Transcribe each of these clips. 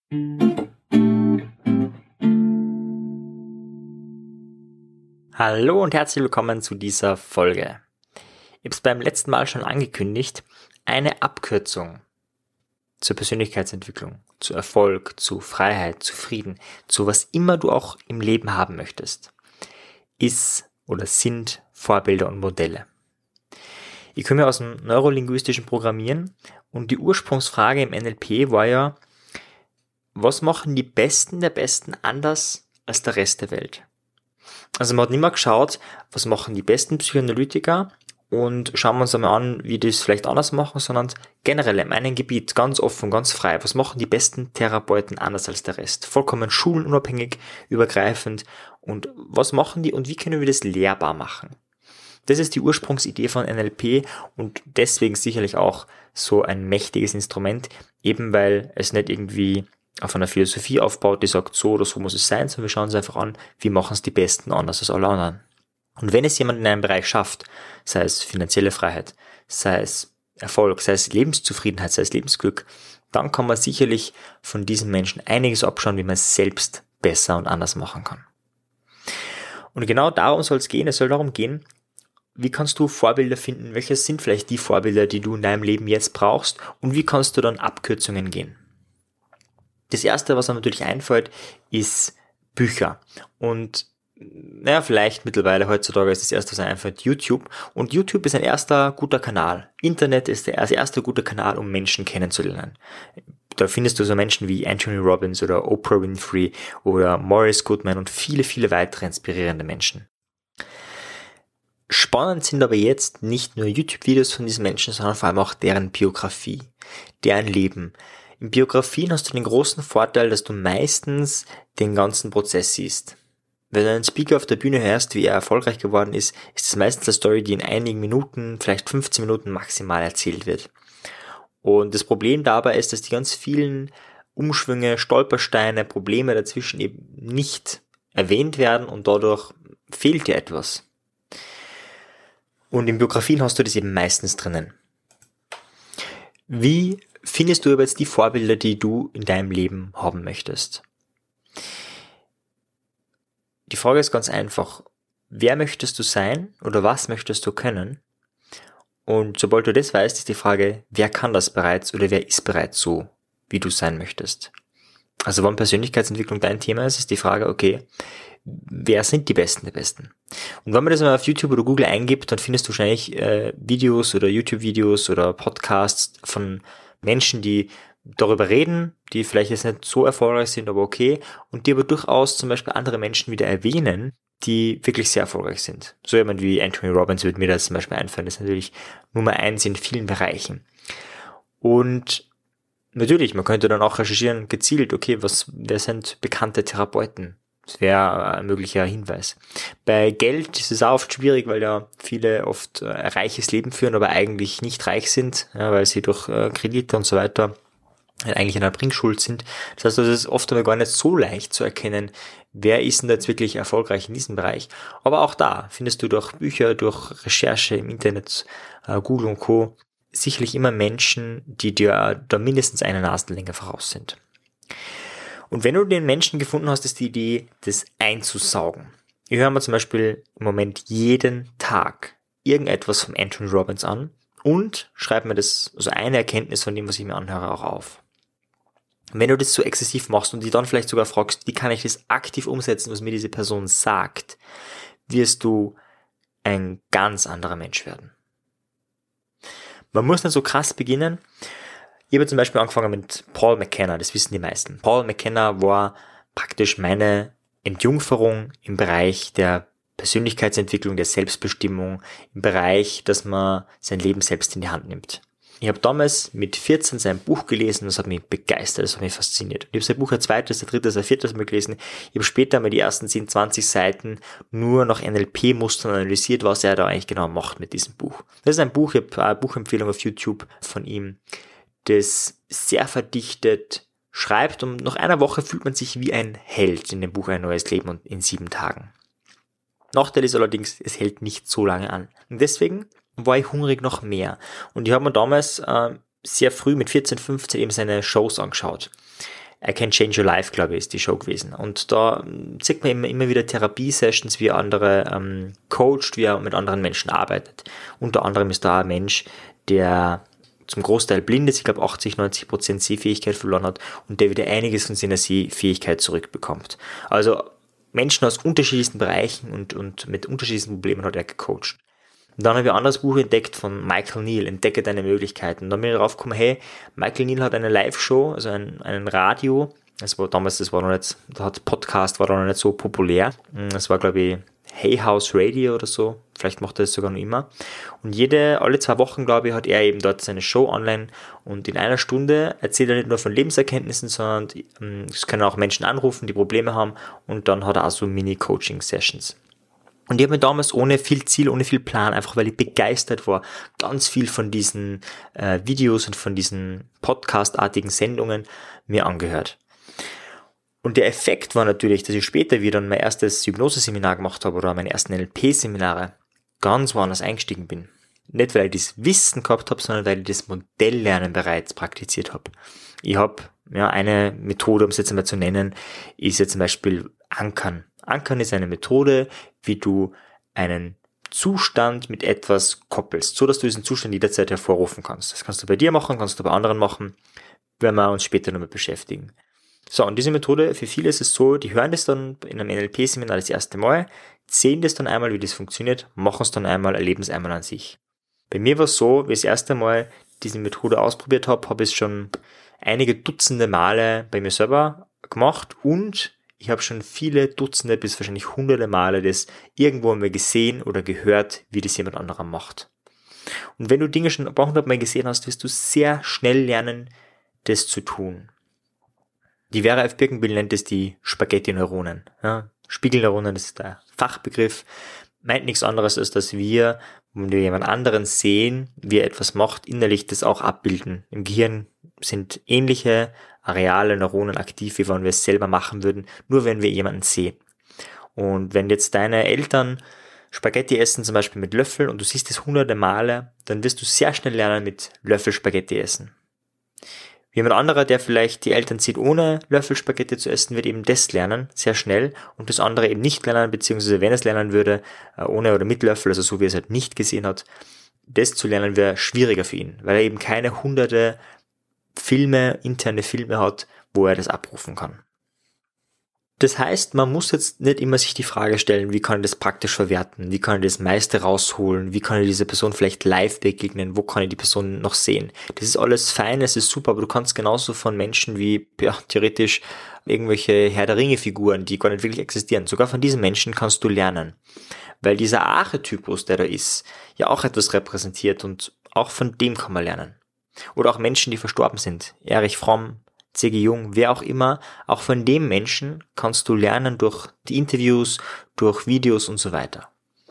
Hallo und herzlich willkommen zu dieser Folge. Ich habe es beim letzten Mal schon angekündigt, eine Abkürzung zur Persönlichkeitsentwicklung, zu Erfolg, zu Freiheit, zu Frieden, zu was immer du auch im Leben haben möchtest, ist oder sind Vorbilder und Modelle. Ich komme ja aus dem neurolinguistischen Programmieren und die Ursprungsfrage im NLP war ja, was machen die Besten der Besten anders als der Rest der Welt? Also man hat nicht mehr geschaut, was machen die besten Psychoanalytiker und schauen wir uns einmal an, wie die es vielleicht anders machen, sondern generell in einem Gebiet, ganz offen, ganz frei, was machen die besten Therapeuten anders als der Rest? Vollkommen schulenunabhängig, übergreifend und was machen die und wie können wir das lehrbar machen? Das ist die Ursprungsidee von NLP und deswegen sicherlich auch so ein mächtiges Instrument, eben weil es nicht irgendwie auf einer Philosophie aufbaut, die sagt, so oder so muss es sein, sondern wir schauen uns einfach an, wie machen es die Besten anders als alle anderen. Und wenn es jemand in einem Bereich schafft, sei es finanzielle Freiheit, sei es Erfolg, sei es Lebenszufriedenheit, sei es Lebensglück, dann kann man sicherlich von diesen Menschen einiges abschauen, wie man es selbst besser und anders machen kann. Und genau darum soll es gehen. Es soll darum gehen, wie kannst du Vorbilder finden, welche sind vielleicht die Vorbilder, die du in deinem Leben jetzt brauchst und wie kannst du dann Abkürzungen gehen. Das erste, was mir natürlich einfällt, ist Bücher. Und vielleicht mittlerweile heutzutage ist das erste, was mir einfällt, YouTube. Und YouTube ist ein erster guter Kanal. Internet ist der erste gute Kanal, um Menschen kennenzulernen. Da findest du so Menschen wie Anthony Robbins oder Oprah Winfrey oder Morris Goodman und viele, viele weitere inspirierende Menschen. Spannend sind aber jetzt nicht nur YouTube-Videos von diesen Menschen, sondern vor allem auch deren Biografie, deren Leben. In Biografien hast du den großen Vorteil, dass du meistens den ganzen Prozess siehst. Wenn du einen Speaker auf der Bühne hörst, wie er erfolgreich geworden ist, ist es meistens eine Story, die in einigen Minuten, vielleicht 15 Minuten maximal erzählt wird. Und das Problem dabei ist, dass die ganz vielen Umschwünge, Stolpersteine, Probleme dazwischen eben nicht erwähnt werden und dadurch fehlt dir etwas. Und in Biografien hast du das eben meistens drinnen. Wie findest du aber jetzt die Vorbilder, die du in deinem Leben haben möchtest? Die Frage ist ganz einfach. Wer möchtest du sein oder was möchtest du können? Und sobald du das weißt, ist die Frage, wer kann das bereits oder wer ist bereits so, wie du sein möchtest? Also wenn Persönlichkeitsentwicklung dein Thema ist, ist die Frage, okay, wer sind die Besten der Besten? Und wenn man das mal auf YouTube oder Google eingibt, dann findest du wahrscheinlich Videos oder YouTube-Videos oder Podcasts von Menschen, die darüber reden, die vielleicht jetzt nicht so erfolgreich sind, aber okay, und die aber durchaus zum Beispiel andere Menschen wieder erwähnen, die wirklich sehr erfolgreich sind. So jemand wie Anthony Robbins würde mir das zum Beispiel einfallen, das ist natürlich Nummer 1 in vielen Bereichen. Und natürlich, man könnte dann auch recherchieren, gezielt, okay, wer sind bekannte Therapeuten? Das wäre ein möglicher Hinweis. Bei Geld ist es auch oft schwierig, weil ja viele oft ein reiches Leben führen, aber eigentlich nicht reich sind, ja, weil sie durch Kredite und so weiter eigentlich in einer Bringschuld sind. Das heißt, es ist oft einmal gar nicht so leicht zu erkennen, wer ist denn da jetzt wirklich erfolgreich in diesem Bereich. Aber auch da findest du durch Bücher, durch Recherche im Internet, Google und Co. sicherlich immer Menschen, die dir da mindestens eine Nasenlänge voraus sind. Und wenn du den Menschen gefunden hast, ist die Idee, das einzusaugen. Ich höre mir zum Beispiel im Moment jeden Tag irgendetwas von Anthony Robbins an und schreibe mir das, also eine Erkenntnis von dem, was ich mir anhöre, auch auf. Und wenn du das so exzessiv machst und dich dann vielleicht sogar fragst, wie kann ich das aktiv umsetzen, was mir diese Person sagt, wirst du ein ganz anderer Mensch werden. Man muss nicht so krass beginnen. Ich habe zum Beispiel angefangen mit Paul McKenna, das wissen die meisten. Paul McKenna war praktisch meine Entjungferung im Bereich der Persönlichkeitsentwicklung, der Selbstbestimmung, im Bereich, dass man sein Leben selbst in die Hand nimmt. Ich habe damals mit 14 sein Buch gelesen, das hat mich begeistert, das hat mich fasziniert. Ich habe sein Buch ein zweites, ein drittes, ein viertes Mal gelesen. Ich habe später mal die ersten 10, 20 Seiten nur nach NLP-Mustern analysiert, was er da eigentlich genau macht mit diesem Buch. Das ist ein Buch, ich habe eine Buchempfehlung auf YouTube von ihm, das sehr verdichtet schreibt und nach einer Woche fühlt man sich wie ein Held in dem Buch Ein neues Leben und in 7 Tagen. Nachteil ist allerdings, es hält nicht so lange an. Und deswegen war ich hungrig nach mehr. Und ich habe mir damals sehr früh mit 14, 15 eben seine Shows angeschaut. I Can Change Your Life, glaube ich, ist die Show gewesen. Und da sieht man immer wieder Therapie-Sessions, wie andere coacht, wie er mit anderen Menschen arbeitet. Unter anderem ist da ein Mensch, der zum Großteil blind ist, ich glaube 80-90% Sehfähigkeit verloren hat und der wieder einiges von seiner Sehfähigkeit zurückbekommt. Also Menschen aus unterschiedlichsten Bereichen und mit unterschiedlichsten Problemen hat er gecoacht. Und dann habe ich ein anderes Buch entdeckt von Michael Neill, Entdecke deine Möglichkeiten. Und dann bin ich drauf gekommen, hey, Michael Neill hat eine Live-Show, also einen Radio, Podcast war da noch nicht so populär. Das war, glaube ich, Hay House Radio oder so. Vielleicht macht er das sogar noch immer. Und alle 2 Wochen, glaube ich, hat er eben dort seine Show online. Und in einer Stunde erzählt er nicht nur von Lebenserkenntnissen, sondern es können auch Menschen anrufen, die Probleme haben. Und dann hat er auch so Mini-Coaching-Sessions. Und ich habe mir damals ohne viel Ziel, ohne viel Plan, einfach weil ich begeistert war, ganz viel von diesen Videos und von diesen Podcast-artigen Sendungen mir angehört. Und der Effekt war natürlich, dass ich später wieder mein erstes Hypnose-Seminar gemacht habe oder meine ersten NLP-Seminare ganz woanders eingestiegen bin. Nicht, weil ich das Wissen gehabt habe, sondern weil ich das Modelllernen bereits praktiziert habe. Ich habe eine Methode, um es jetzt einmal zu nennen, ist jetzt zum Beispiel Ankern. Ankern ist eine Methode, wie du einen Zustand mit etwas koppelst, so dass du diesen Zustand jederzeit hervorrufen kannst. Das kannst du bei dir machen, kannst du bei anderen machen, werden wir uns später nochmal beschäftigen. So, und diese Methode, für viele ist es so, die hören das dann in einem NLP-Seminar das erste Mal, sehen das dann einmal, wie das funktioniert, machen es dann einmal, erleben es einmal an sich. Bei mir war es so, wie ich das erste Mal diese Methode ausprobiert habe ich es schon einige Dutzende Male bei mir selber gemacht und ich habe schon viele Dutzende bis wahrscheinlich hunderte Male das irgendwo einmal gesehen oder gehört, wie das jemand anderer macht. Und wenn du Dinge schon ein paar hundert Mal gesehen hast, wirst du sehr schnell lernen, das zu tun. Die Vera F. Birkenbill nennt es die Spaghetti-Neuronen. Ja, Spiegelneuronen, das ist der Fachbegriff, meint nichts anderes, als dass wir, wenn wir jemand anderen sehen, wie er etwas macht, innerlich das auch abbilden. Im Gehirn sind ähnliche Areale, Neuronen aktiv, wie wenn wir es selber machen würden, nur wenn wir jemanden sehen. Und wenn jetzt deine Eltern Spaghetti essen, zum Beispiel mit Löffel, und du siehst es hunderte Male, dann wirst du sehr schnell lernen, mit Löffel Spaghetti essen. Jemand anderer, der vielleicht die Eltern sieht, ohne Löffel Spaghetti zu essen, wird eben das lernen, sehr schnell, und das andere eben nicht lernen, beziehungsweise wenn es lernen würde, ohne oder mit Löffel, also so wie er es halt nicht gesehen hat, das zu lernen wäre schwieriger für ihn, weil er eben keine hunderte interne Filme hat, wo er das abrufen kann. Das heißt, man muss jetzt nicht immer sich die Frage stellen, wie kann ich das praktisch verwerten, wie kann ich das meiste rausholen, wie kann ich dieser Person vielleicht live begegnen, wo kann ich die Person noch sehen. Das ist alles fein, es ist super, aber du kannst genauso von Menschen wie, theoretisch irgendwelche Herr der Ringe-Figuren, die gar nicht wirklich existieren, sogar von diesen Menschen kannst du lernen. Weil dieser Archetypus, der da ist, ja auch etwas repräsentiert und auch von dem kann man lernen. Oder auch Menschen, die verstorben sind. Erich Fromm, C.G. Jung, wer auch immer, auch von dem Menschen kannst du lernen durch die Interviews, durch Videos und so weiter.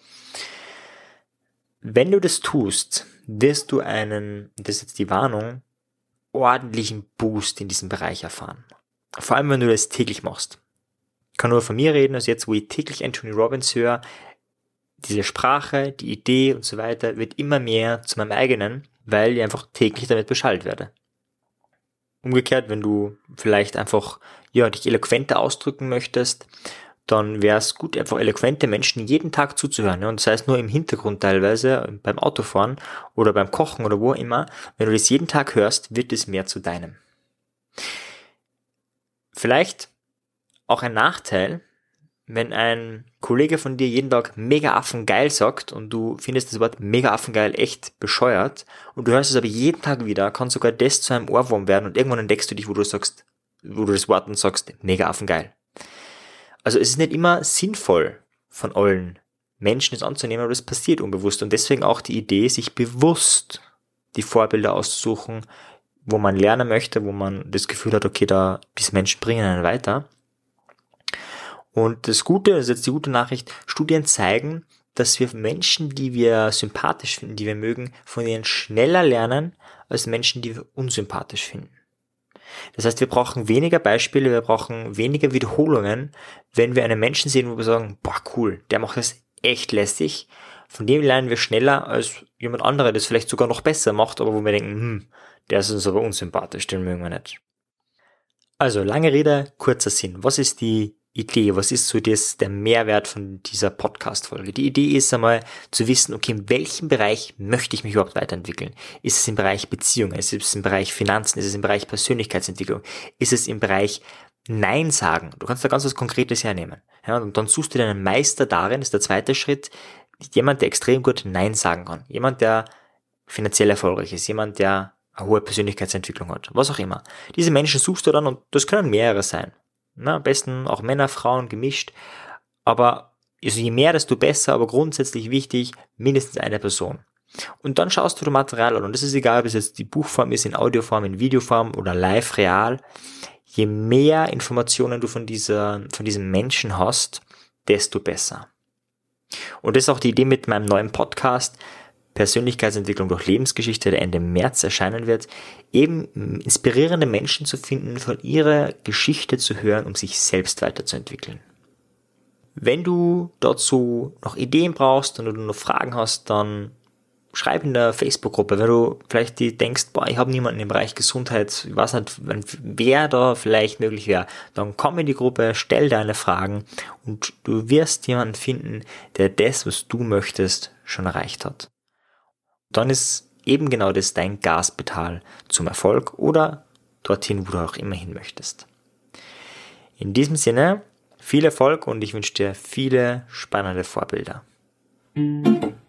Wenn du das tust, wirst du das ist jetzt die Warnung, ordentlichen Boost in diesem Bereich erfahren. Vor allem, wenn du das täglich machst. Ich kann nur von mir reden, also jetzt, wo ich täglich Anthony Robbins höre, diese Sprache, die Idee und so weiter wird immer mehr zu meinem eigenen, weil ich einfach täglich damit beschallt werde. Umgekehrt, wenn du vielleicht einfach dich eloquenter ausdrücken möchtest, dann wäre es gut, einfach eloquente Menschen jeden Tag zuzuhören. Ja? Und das heißt nur im Hintergrund teilweise, beim Autofahren oder beim Kochen oder wo immer. Wenn du das jeden Tag hörst, wird es mehr zu deinem. Vielleicht auch ein Nachteil, wenn ein Kollege von dir jeden Tag mega affengeil sagt und du findest das Wort mega affengeil echt bescheuert und du hörst es aber jeden Tag wieder, kann sogar das zu einem Ohrwurm werden und irgendwann entdeckst du dich, wo du das Wort und sagst, mega affengeil. Also es ist nicht immer sinnvoll von allen Menschen das anzunehmen, aber das passiert unbewusst und deswegen auch die Idee, sich bewusst die Vorbilder auszusuchen, wo man lernen möchte, wo man das Gefühl hat, okay, diese Menschen bringen einen weiter. Und das ist jetzt die gute Nachricht, Studien zeigen, dass wir Menschen, die wir sympathisch finden, die wir mögen, von ihnen schneller lernen, als Menschen, die wir unsympathisch finden. Das heißt, wir brauchen weniger Beispiele, wir brauchen weniger Wiederholungen, wenn wir einen Menschen sehen, wo wir sagen, boah, cool, der macht das echt lässig. Von dem lernen wir schneller als jemand anderer, der das vielleicht sogar noch besser macht, aber wo wir denken, der ist uns aber unsympathisch, den mögen wir nicht. Also, lange Rede, kurzer Sinn. Was ist die Idee? Was ist so der Mehrwert von dieser Podcast-Folge? Die Idee ist einmal zu wissen, okay, in welchem Bereich möchte ich mich überhaupt weiterentwickeln? Ist es im Bereich Beziehungen? Ist es im Bereich Finanzen? Ist es im Bereich Persönlichkeitsentwicklung? Ist es im Bereich Nein sagen? Du kannst da ganz was Konkretes hernehmen. Ja, und dann suchst du dir einen Meister darin, ist der zweite Schritt. Jemand, der extrem gut Nein sagen kann. Jemand, der finanziell erfolgreich ist. Jemand, der eine hohe Persönlichkeitsentwicklung hat. Was auch immer. Diese Menschen suchst du dann und das können mehrere sein. Na, am besten auch Männer, Frauen, gemischt. Aber also je mehr, desto besser, aber grundsätzlich wichtig, mindestens eine Person. Und dann schaust du dir Material an. Und das ist egal, ob es jetzt die Buchform ist, in Audioform, in Videoform oder live, real. Je mehr Informationen du von diesem Menschen hast, desto besser. Und das ist auch die Idee mit meinem neuen Podcast, Persönlichkeitsentwicklung durch Lebensgeschichte, der Ende März erscheinen wird, eben inspirierende Menschen zu finden, von ihrer Geschichte zu hören, um sich selbst weiterzuentwickeln. Wenn du dazu noch Ideen brauchst und du noch Fragen hast, dann schreib in der Facebook-Gruppe. Wenn du vielleicht denkst, ich habe niemanden im Bereich Gesundheit, ich weiß nicht, wer da vielleicht möglich wäre, dann komm in die Gruppe, stell deine Fragen und du wirst jemanden finden, der das, was du möchtest, schon erreicht hat. Dann ist eben genau das dein Gaspedal zum Erfolg oder dorthin, wo du auch immer hin möchtest. In diesem Sinne, viel Erfolg und ich wünsche dir viele spannende Vorbilder.